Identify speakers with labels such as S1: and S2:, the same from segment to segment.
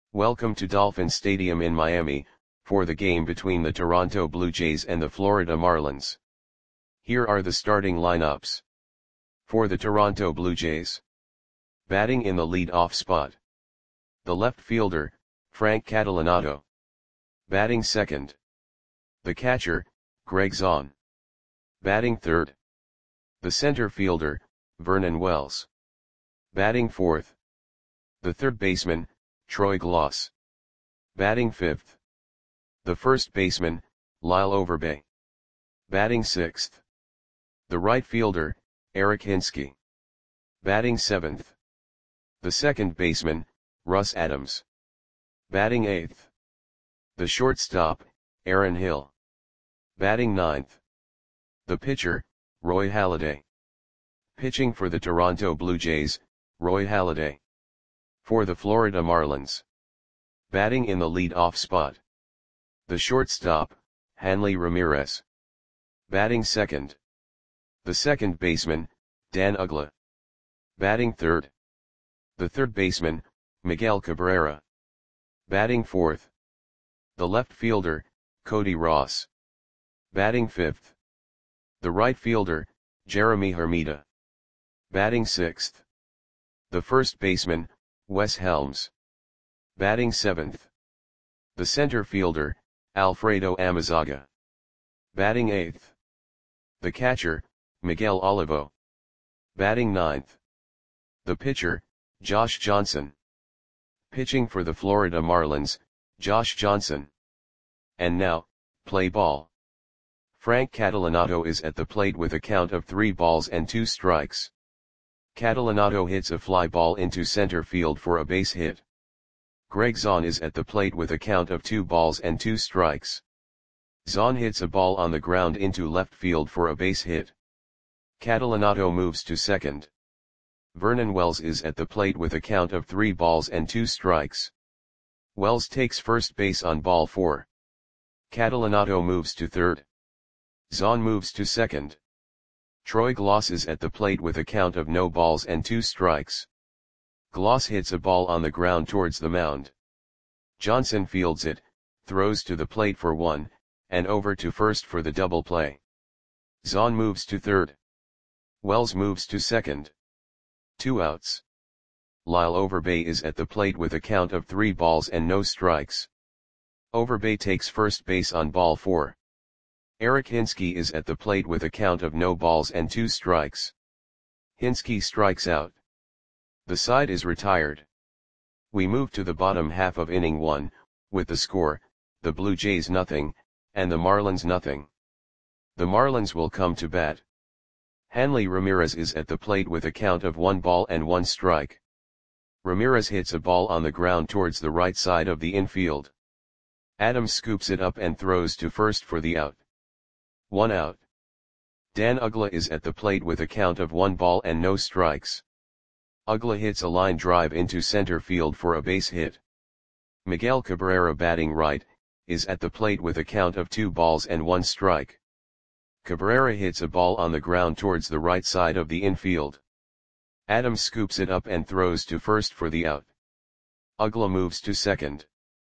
S1: Welcome to Dolphin Stadium in Miami, for the game between the Toronto Blue Jays and the Florida Marlins. Here are the starting lineups. For the Toronto Blue Jays. Batting in the lead-off spot. The left fielder, Frank Catalanotto. Batting second. The catcher, Greg Zaun. Batting third. The center fielder, Vernon Wells. Batting fourth. The third baseman, Troy Glaus. Batting fifth. The first baseman, Lyle Overbay. Batting sixth. The right fielder, Eric Hinske. Batting seventh. The second baseman, Russ Adams. Batting eighth. The shortstop, Aaron Hill. Batting ninth. The pitcher, Roy Halladay. Pitching for the Toronto Blue Jays, Roy Halladay. For the Florida Marlins. Batting in the lead-off spot. The shortstop, Hanley Ramirez. Batting second. The second baseman, Dan Uggla. Batting third. The third baseman, Miguel Cabrera. Batting fourth. The left fielder, Cody Ross. Batting fifth. The right fielder, Jeremy Hermida. Batting sixth. The first baseman, Wes Helms. Batting seventh. The center fielder, Alfredo Amezaga. Batting eighth. The catcher, Miguel Olivo. Batting ninth. The pitcher, Josh Johnson. Pitching for the Florida Marlins, Josh Johnson. And now, play ball. Frank Catalanotto is at the plate with a count of 3 balls and 2 strikes. Catalanotto hits a fly ball into center field for a base hit. Greg Zaun is at the plate with a count of 2 balls and 2 strikes. Zaun hits a ball on the ground into left field for a base hit. Catalanotto moves to second. Vernon Wells is at the plate with a count of 3 balls and 2 strikes. Wells takes first base on ball 4. Catalanotto moves to third. Zaun moves to second. Troy Glaus is at the plate with a count of no balls and 2 strikes. Glaus hits a ball on the ground towards the mound. Johnson fields it, throws to the plate for 1, and over to first for the double play. Zaun moves to third. Wells moves to second. 2 outs. Lyle Overbay is at the plate with a count of 3 balls and no strikes. Overbay takes first base on ball 4. Eric Hinske is at the plate with a count of no balls and 2 strikes. Hinske strikes out. The side is retired. We move to the bottom half of inning 1, with the score, the Blue Jays nothing, and the Marlins nothing. The Marlins will come to bat. Hanley Ramirez is at the plate with a count of 1 ball and 1 strike. Ramirez hits a ball on the ground towards the right side of the infield. Adams scoops it up and throws to first for the out. 1 out. Dan Uggla is at the plate with a count of 1 ball and no strikes. Uggla hits a line drive into center field for a base hit. Miguel Cabrera, batting right, is at the plate with a count of 2 balls and 1 strike. Cabrera hits a ball on the ground towards the right side of the infield. Adams scoops it up and throws to first for the out. Uggla moves to second.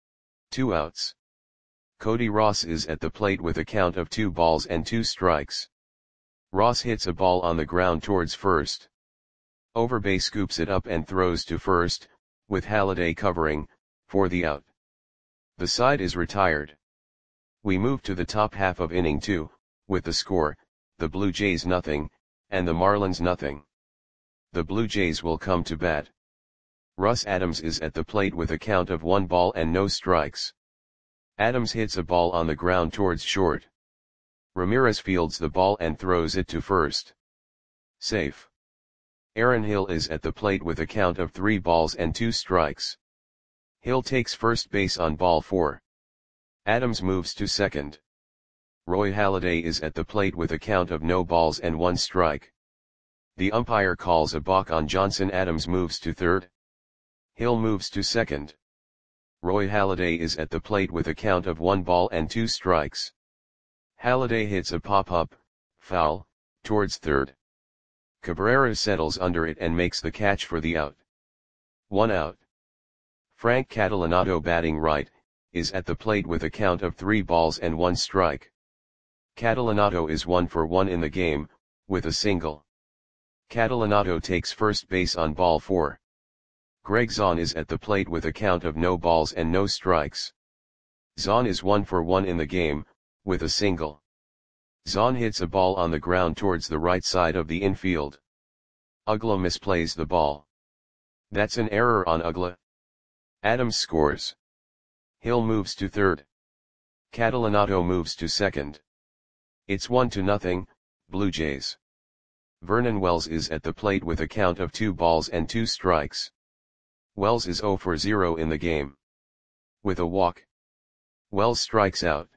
S1: 2 outs. Cody Ross is at the plate with a count of 2 balls and 2 strikes. Ross hits a ball on the ground towards first. Overbay scoops it up and throws to first, with Halladay covering, for the out. The side is retired. We move to the top half of inning 2, with the score, the Blue Jays nothing, and the Marlins nothing. The Blue Jays will come to bat. Russ Adams is at the plate with a count of 1 ball and no strikes. Adams hits a ball on the ground towards short. Ramirez fields the ball and throws it to first. Safe. Aaron Hill is at the plate with a count of 3 balls and 2 strikes. Hill takes first base on ball 4. Adams moves to second. Roy Halladay is at the plate with a count of no balls and 1 strike. The umpire calls a balk on Johnson. Adams moves to third. Hill moves to second. Roy Halladay is at the plate with a count of 1 ball and 2 strikes. Halladay hits a pop-up, foul, towards third. Cabrera settles under it and makes the catch for the out. 1 out. Frank Catalanato batting right, is at the plate with a count of 3 balls and 1 strike. Catalanato is 1 for 1 in the game, with a single. Catalanato takes first base on ball 4. Greg Zaun is at the plate with a count of no balls and no strikes. Zaun is 1 for 1 in the game, with a single. Zaun hits a ball on the ground towards the right side of the infield. Uggla misplays the ball. That's an error on Uggla. Adams scores. Hill moves to third. Catalanato moves to second. It's 1-0, Blue Jays. Vernon Wells is at the plate with a count of 2 balls and 2 strikes. Wells is 0 for 0 in the game. With a walk. Wells strikes out.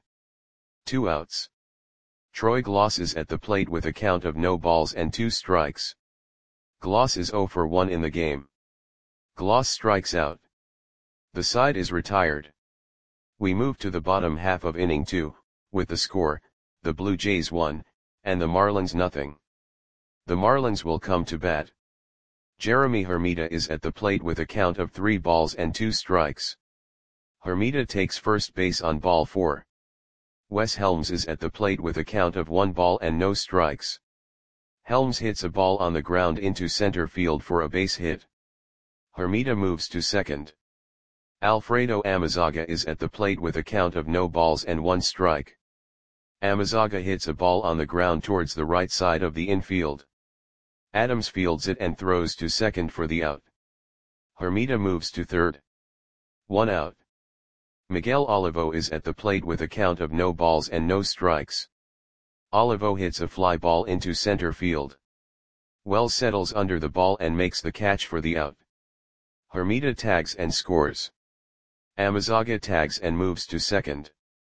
S1: 2 outs. Troy Gloss is at the plate with a count of no balls and 2 strikes. Gloss is 0 for 1 in the game. Gloss strikes out. The side is retired. We move to the bottom half of inning 2, with the score, the Blue Jays 1, and the Marlins 0. The Marlins will come to bat. Jeremy Hermida is at the plate with a count of 3 balls and 2 strikes. Hermida takes first base on ball 4. Wes Helms is at the plate with a count of 1 ball and no strikes. Helms hits a ball on the ground into center field for a base hit. Hermida moves to second. Alfredo Amezaga is at the plate with a count of no balls and 1 strike. Amezaga hits a ball on the ground towards the right side of the infield. Adams fields it and throws to second for the out. Hermida moves to third. 1 out. Miguel Olivo is at the plate with a count of no balls and no strikes. Olivo hits a fly ball into center field. Wells settles under the ball and makes the catch for the out. Hermida tags and scores. Amezaga tags and moves to second.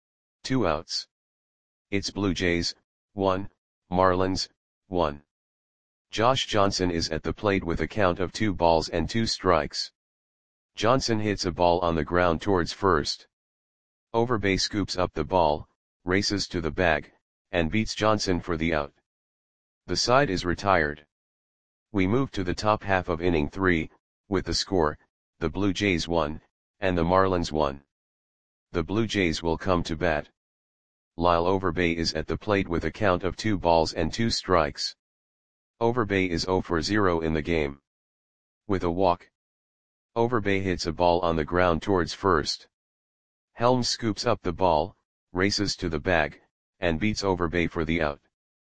S1: 2 outs. It's Blue Jays, 1, Marlins, 1. Josh Johnson is at the plate with a count of 2 balls and 2 strikes. Johnson hits a ball on the ground towards first. Overbay scoops up the ball, races to the bag, and beats Johnson for the out. The side is retired. We move to the top half of inning 3, with the score, the Blue Jays 1, and the Marlins 1. The Blue Jays will come to bat. Lyle Overbay is at the plate with a count of 2 balls and 2 strikes. Overbay is 0 for 0 in the game. With a walk. Overbay hits a ball on the ground towards first. Helms scoops up the ball, races to the bag, and beats Overbay for the out.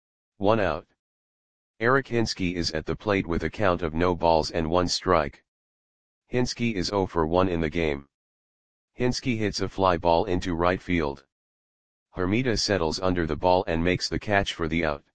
S1: 1 out. Eric Hinske is at the plate with a count of no balls and 1 strike. Hinske is 0 for 1 in the game. Hinske hits a fly ball into right field. Hermida settles under the ball and makes the catch for the out.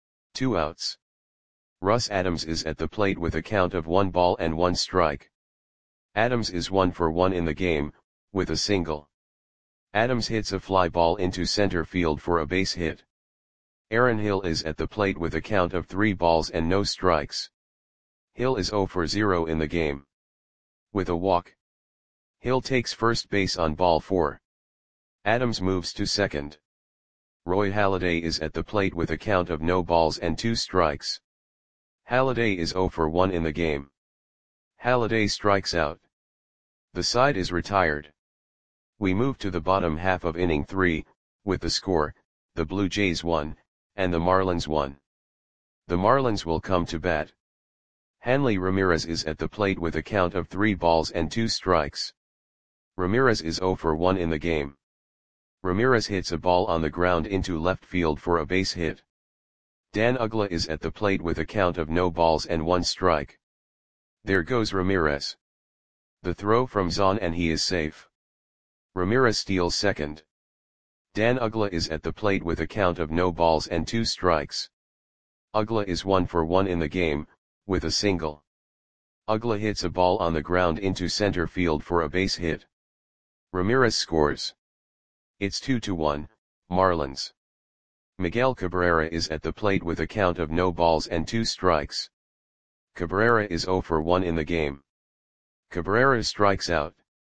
S1: 2 outs. Russ Adams is at the plate with a count of 1 ball and 1 strike. Adams is 1 for 1 in the game, with a single. Adams hits a fly ball into center field for a base hit. Aaron Hill is at the plate with a count of 3 balls and no strikes. Hill is 0 for 0 in the game. With a walk. Hill takes first base on ball 4. Adams moves to second. Roy Halladay is at the plate with a count of no balls and 2 strikes. Halladay is 0 for 1 in the game. Halladay strikes out. The side is retired. We move to the bottom half of inning 3, with the score, the Blue Jays 1, and the Marlins 1. The Marlins will come to bat. Hanley Ramirez is at the plate with a count of 3 balls and 2 strikes. Ramirez is 0 for 1 in the game. Ramirez hits a ball on the ground into left field for a base hit. Dan Uggla is at the plate with a count of no balls and 1 strike. There goes Ramirez. The throw from Zaun and he is safe. Ramirez steals second. Dan Uggla is at the plate with a count of no balls and 2 strikes. Uggla is 1 for 1 in the game, with a single. Uggla hits a ball on the ground into center field for a base hit. Ramirez scores. It's 2-1, Marlins. Miguel Cabrera is at the plate with a count of no balls and 2 strikes. Cabrera is 0 for 1 in the game. Cabrera strikes out.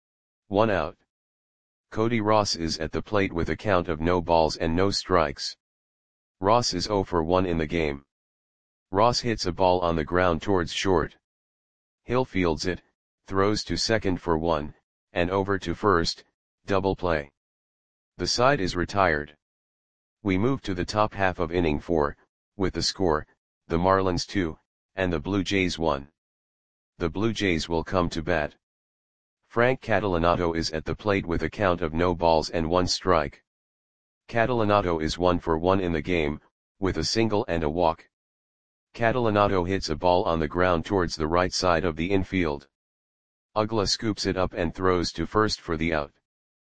S1: 1 out. Cody Ross is at the plate with a count of no balls and no strikes. Ross is 0 for 1 in the game. Ross hits a ball on the ground towards short. Hill fields it, throws to second for 1, and over to first, double play. The side is retired. We move to the top half of inning 4, with the score, the Marlins 2, and the Blue Jays 1. The Blue Jays will come to bat. Frank Catalanotto is at the plate with a count of no balls and 1 strike. Catalanotto is 1 for 1 in the game, with a single and a walk. Catalanotto hits a ball on the ground towards the right side of the infield. Uggla scoops it up and throws to first for the out.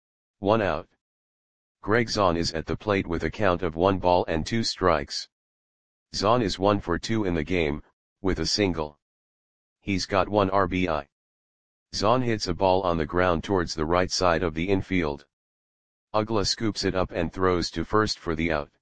S1: 1 out. Greg Zaun is at the plate with a count of 1 ball and 2 strikes. Zaun is 1 for 2 in the game, with a single. He's got 1 RBI. Zaun hits a ball on the ground towards the right side of the infield. Uggla scoops it up and throws to first for the out.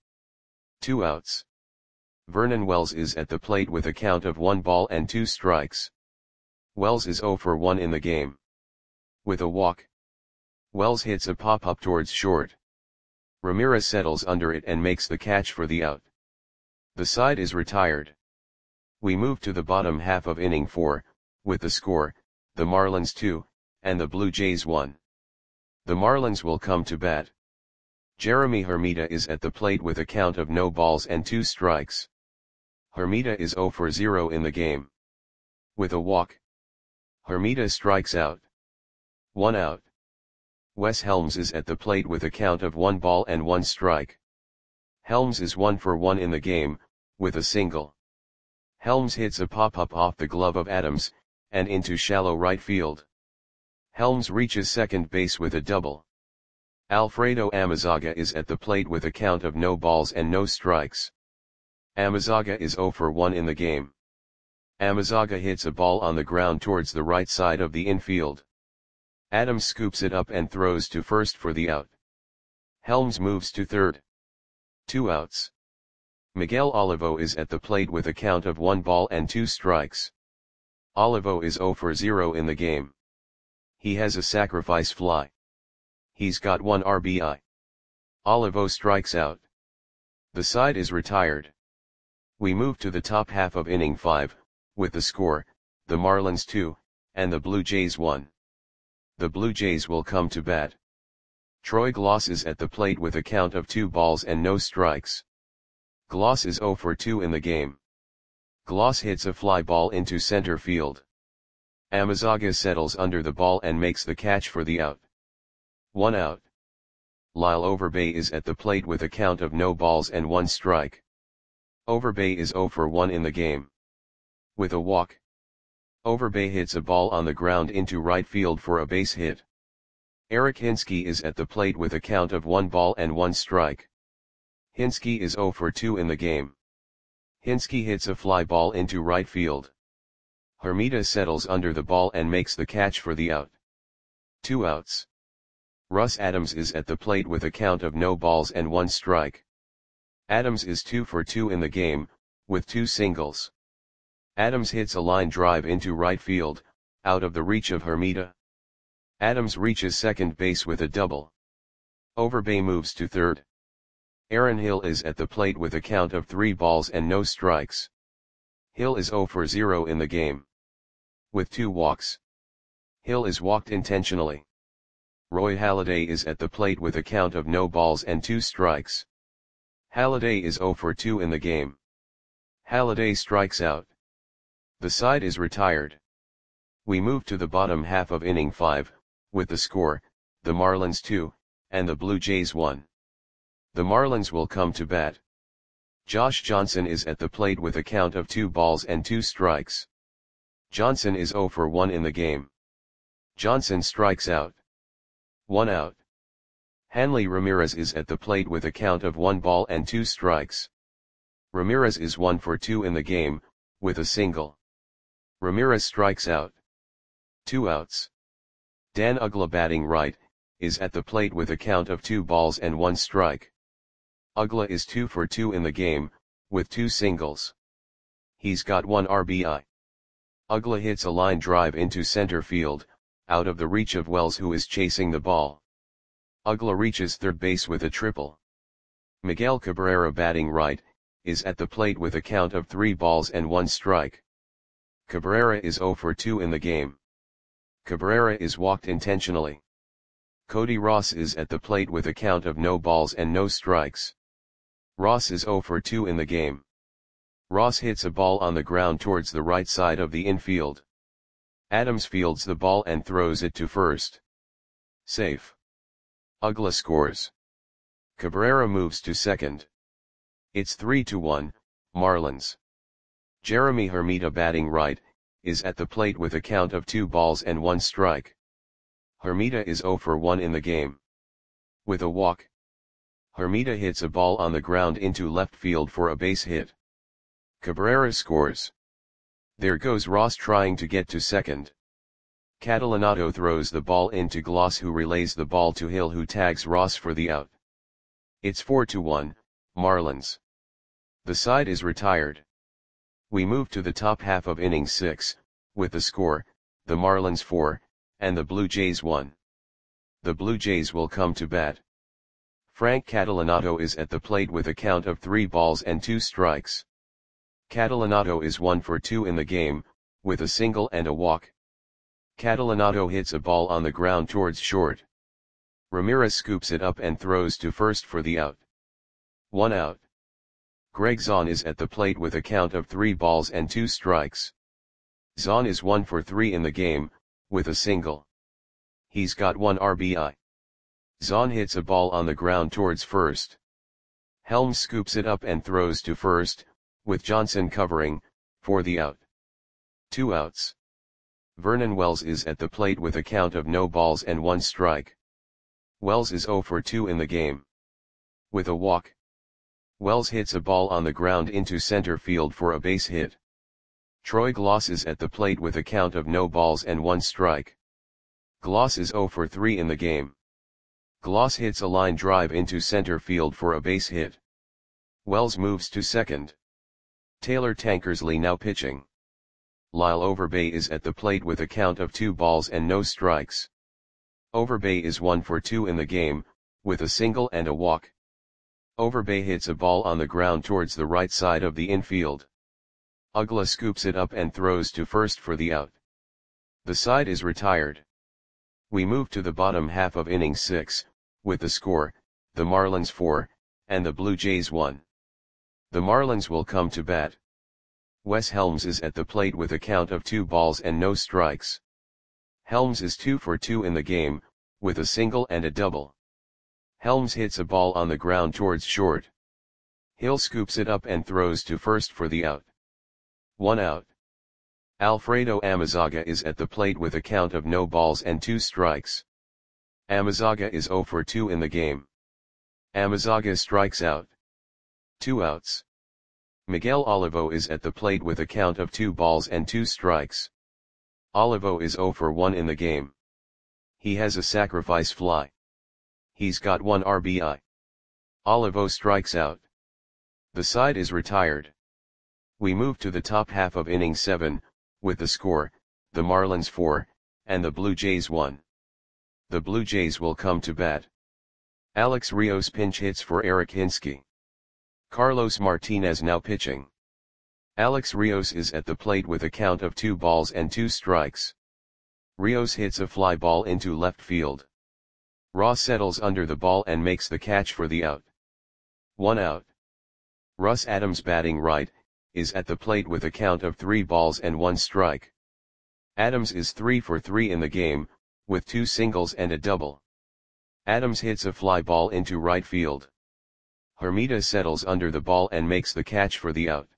S1: 2 outs. Vernon Wells is at the plate with a count of 1 ball and 2 strikes. Wells is 0 for 1 in the game. With a walk. Wells hits a pop-up towards short. Ramirez settles under it and makes the catch for the out. The side is retired. We move to the bottom half of inning 4, with the score, the Marlins 2, and the Blue Jays 1. The Marlins will come to bat. Jeremy Hermida is at the plate with a count of no balls and 2 strikes. Hermida is 0 for 0 in the game. With a walk. Hermida strikes out. 1 out. Wes Helms is at the plate with a count of 1 ball and 1 strike. Helms is 1 for 1 in the game, with a single. Helms hits a pop-up off the glove of Adams, and into shallow right field. Helms reaches second base with a double. Alfredo Amezaga is at the plate with a count of no balls and no strikes. Amezaga is 0 for 1 in the game. Amezaga hits a ball on the ground towards the right side of the infield. Adams scoops it up and throws to first for the out. Helms moves to third. 2 outs. Miguel Olivo is at the plate with a count of 1 ball and 2 strikes. Olivo is 0 for 0 in the game. He has a sacrifice fly. He's got 1 RBI. Olivo strikes out. The side is retired. We move to the top half of inning 5, with the score, the Marlins 2, and the Blue Jays 1. The Blue Jays will come to bat. Troy Gloss is at the plate with a count of 2 balls and no strikes. Gloss is 0 for 2 in the game. Gloss hits a fly ball into center field. Amezaga settles under the ball and makes the catch for the out. 1 out. Lyle Overbay is at the plate with a count of no balls and 1 strike. Overbay is 0 for 1 in the game. With a walk. Overbay hits a ball on the ground into right field for a base hit. Eric Hinske is at the plate with a count of 1 ball and 1 strike. Hinske is 0 for 2 in the game. Hinske hits a fly ball into right field. Hermida settles under the ball and makes the catch for the out. 2 outs. Russ Adams is at the plate with a count of no balls and 1 strike. Adams is 2 for 2 in the game, with 2 singles. Adams hits a line drive into right field, out of the reach of Hermida. Adams reaches second base with a double. Overbay moves to third. Aaron Hill is at the plate with a count of 3 balls and no strikes. Hill is 0 for 0 in the game. With 2 walks. Hill is walked intentionally. Roy Halladay is at the plate with a count of no balls and 2 strikes. Halladay is 0 for 2 in the game. Halladay strikes out. The side is retired. We move to the bottom half of inning 5, with the score, the Marlins 2, and the Blue Jays 1. The Marlins will come to bat. Josh Johnson is at the plate with a count of 2 balls and 2 strikes. Johnson is 0 for 1 in the game. Johnson strikes out. 1 out. Hanley Ramirez is at the plate with a count of 1 ball and 2 strikes. Ramirez is 1 for 2 in the game, with a single. Ramirez strikes out. 2 outs. Dan Uggla batting right, is at the plate with a count of 2 balls and 1 strike. Uggla is 2 for 2 in the game, with 2 singles. He's got 1 RBI. Uggla hits a line drive into center field, out of the reach of Wells who is chasing the ball. Uggla reaches third base with a triple. Miguel Cabrera batting right, is at the plate with a count of 3 balls and 1 strike. Cabrera is 0 for 2 in the game. Cabrera is walked intentionally. Cody Ross is at the plate with a count of no balls and no strikes. Ross is 0 for 2 in the game. Ross hits a ball on the ground towards the right side of the infield. Adams fields the ball and throws it to first. Safe. Uggla scores. Cabrera moves to second. It's 3-1, Marlins. Jeremy Hermida, batting right, is at the plate with a count of 2 balls and 1 strike. Hermida is 0 for 1 in the game. With a walk, Hermida hits a ball on the ground into left field for a base hit. Cabrera scores. There goes Ross trying to get to second. Catalanato throws the ball into Gloss, who relays the ball to Hill, who tags Ross for the out. It's 4-1, Marlins. The side is retired. We move to the top half of inning 6, with the score, the Marlins 4, and the Blue Jays 1. The Blue Jays will come to bat. Frank Catalanato is at the plate with a count of 3 balls and 2 strikes. Catalanato is 1 for 2 in the game, with a single and a walk. Catalanato hits a ball on the ground towards short. Ramirez scoops it up and throws to first for the out. 1 out. Greg Zahn is at the plate with a count of 3 balls and 2 strikes. Zahn is 1 for 3 in the game, with a single. He's got 1 RBI. Zahn hits a ball on the ground towards first. Helms scoops it up and throws to first, with Johnson covering, for the out. 2 outs. Vernon Wells is at the plate with a count of no balls and 1 strike. Wells is 0 for 2 in the game. With a walk, Wells hits a ball on the ground into center field for a base hit. Troy Gloss is at the plate with a count of no balls and 1 strike. Gloss is 0 for 3 in the game. Gloss hits a line drive into center field for a base hit. Wells moves to second. Taylor Tankersley now pitching. Lyle Overbay is at the plate with a count of 2 balls and no strikes. Overbay is 1 for 2 in the game, with a single and a walk. Overbay hits a ball on the ground towards the right side of the infield. Uggla scoops it up and throws to first for the out. The side is retired. We move to the bottom half of inning 6, with the score, the Marlins 4, and the Blue Jays 1. The Marlins will come to bat. Wes Helms is at the plate with a count of 2 balls and no strikes. Helms is 2 for 2 in the game, with a single and a double. Helms hits a ball on the ground towards short. Hill scoops it up and throws to first for the out. 1 out. Alfredo Amezaga is at the plate with a count of no balls and 2 strikes. Amezaga is 0 for 2 in the game. Amezaga strikes out. 2 outs. Miguel Olivo is at the plate with a count of 2 balls and 2 strikes. Olivo is 0 for 1 in the game. He has a sacrifice fly. He's got 1 RBI. Olivo strikes out. The side is retired. We move to the top half of inning 7, with the score, the Marlins 4, and the Blue Jays 1. The Blue Jays will come to bat. Alex Rios pinch hits for Eric Hinske. Carlos Martinez now pitching. Alex Rios is at the plate with a count of 2 balls and 2 strikes. Rios hits a fly ball into left field. Ross settles under the ball and makes the catch for the out. 1 out. Russ Adams, batting right, is at the plate with a count of 3 balls and 1 strike. Adams is 3 for 3 in the game, with 2 singles and a double. Adams hits a fly ball into right field. Hermida settles under the ball and makes the catch for the out.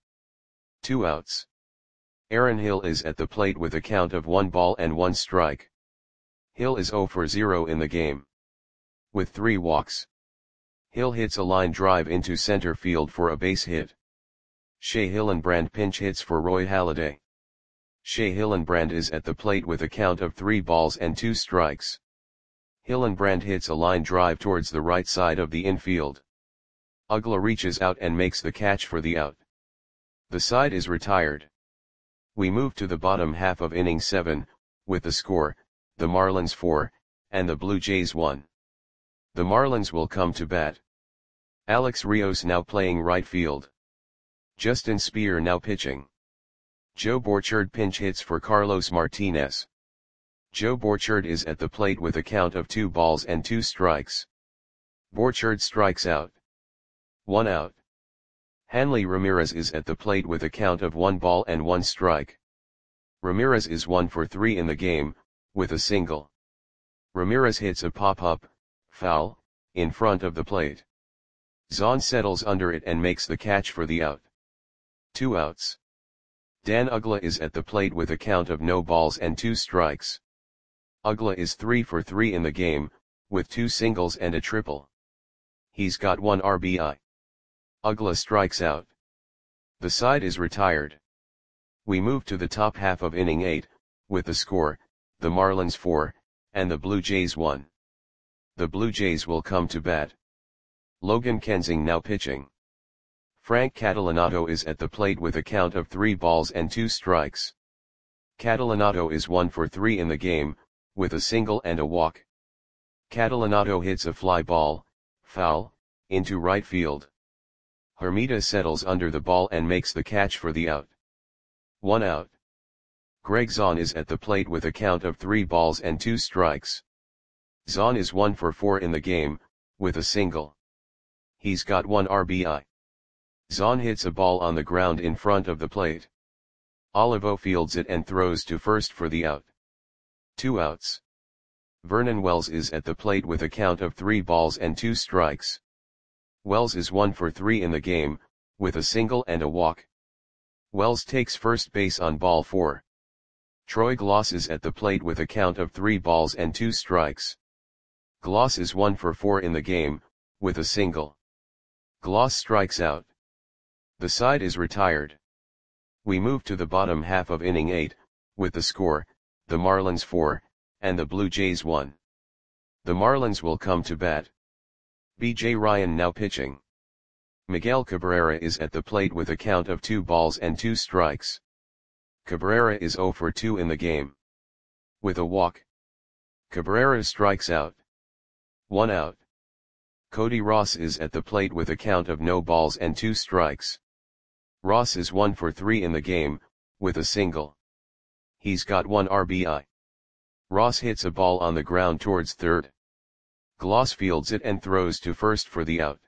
S1: 2 outs. Aaron Hill is at the plate with a count of 1 ball and 1 strike. Hill is 0 for 0 in the game. With 3 walks. Hill hits a line drive into center field for a base hit. Shea Hillenbrand pinch hits for Roy Halladay. Shea Hillenbrand is at the plate with a count of 3 balls and 2 strikes. Hillenbrand hits a line drive towards the right side of the infield. Uggla reaches out and makes the catch for the out. The side is retired. We move to the bottom half of inning 7, with the score, the Marlins 4, and the Blue Jays 1. The Marlins will come to bat. Alex Rios now playing right field. Justin Speer now pitching. Joe Borchard pinch hits for Carlos Martinez. Joe Borchard is at the plate with a count of 2 balls and 2 strikes. Borchard strikes out. 1 out. Hanley Ramirez is at the plate with a count of 1 ball and 1 strike. Ramirez is 1 for 3 in the game, with a single. Ramirez hits a pop-up, foul, in front of the plate. Zahn settles under it and makes the catch for the out. 2 outs. Dan Uggla is at the plate with a count of no balls and 2 strikes. Uggla is 3 for 3 in the game, with 2 singles and a triple. He's got 1 RBI. Uggla strikes out. The side is retired. We move to the top half of inning 8, with the score, the Marlins 4, and the Blue Jays 1. The Blue Jays will come to bat. Logan Kensing now pitching. Frank Catalanato is at the plate with a count of 3 balls and 2 strikes. Catalanato is 1 for 3 in the game, with a single and a walk. Catalanato hits a fly ball, foul, into right field. Hermida settles under the ball and makes the catch for the out. 1 out. Greg Zahn is at the plate with a count of 3 balls and 2 strikes. Zahn is 1 for 4 in the game, with a single. He's got 1 RBI. Zahn hits a ball on the ground in front of the plate. Olivo fields it and throws to first for the out. 2 outs. Vernon Wells is at the plate with a count of 3 balls and 2 strikes. Wells is 1 for 3 in the game, with a single and a walk. Wells takes first base on ball 4. Troy Gloss is at the plate with a count of 3 balls and 2 strikes. Gloss is 1 for 4 in the game, with a single. Gloss strikes out. The side is retired. We move to the bottom half of inning 8, with the score, the Marlins 4, and the Blue Jays 1. The Marlins will come to bat. B.J. Ryan now pitching. Miguel Cabrera is at the plate with a count of 2 balls and 2 strikes. Cabrera is 0 for 2 in the game. With a walk. Cabrera strikes out. 1 out. Cody Ross is at the plate with a count of no balls and 2 strikes. Ross is 1 for 3 in the game, with a single. He's got 1 RBI. Ross hits a ball on the ground towards third. Gloss fields it and throws to first for the out.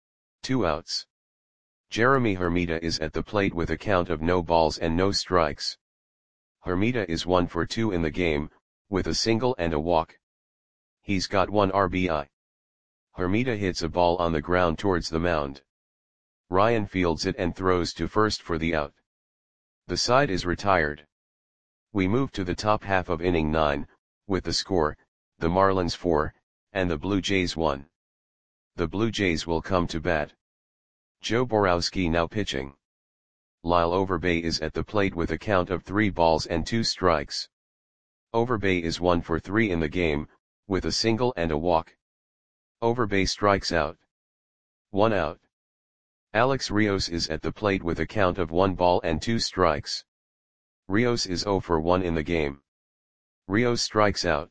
S1: 2 outs. Jeremy Hermida is at the plate with a count of no balls and no strikes. Hermida is 1 for 2 in the game, with a single and a walk. He's got 1 RBI. Hermida hits a ball on the ground towards the mound. Ryan fields it and throws to first for the out. The side is retired. We move to the top half of inning 9, with the score, the Marlins 4, and the Blue Jays 1. The Blue Jays will come to bat. Joe Borowski now pitching. Lyle Overbay is at the plate with a count of 3 balls and 2 strikes. Overbay is 1 for 3 in the game, with a single and a walk. Overbay strikes out. 1 out. Alex Rios is at the plate with a count of 1 ball and 2 strikes. Rios is 0 for 1 in the game. Rios strikes out.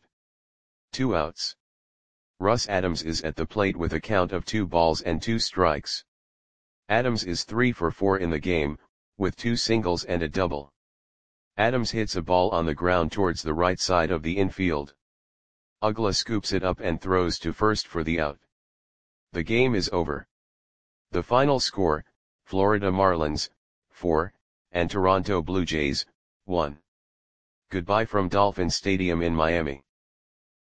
S1: 2 outs. Russ Adams is at the plate with a count of 2 balls and 2 strikes. Adams is 3 for 4 in the game, with 2 singles and a double. Adams hits a ball on the ground towards the right side of the infield. Uggla scoops it up and throws to first for the out. The game is over. The final score, Florida Marlins, 4, and Toronto Blue Jays, 1. Goodbye from Dolphin Stadium in Miami.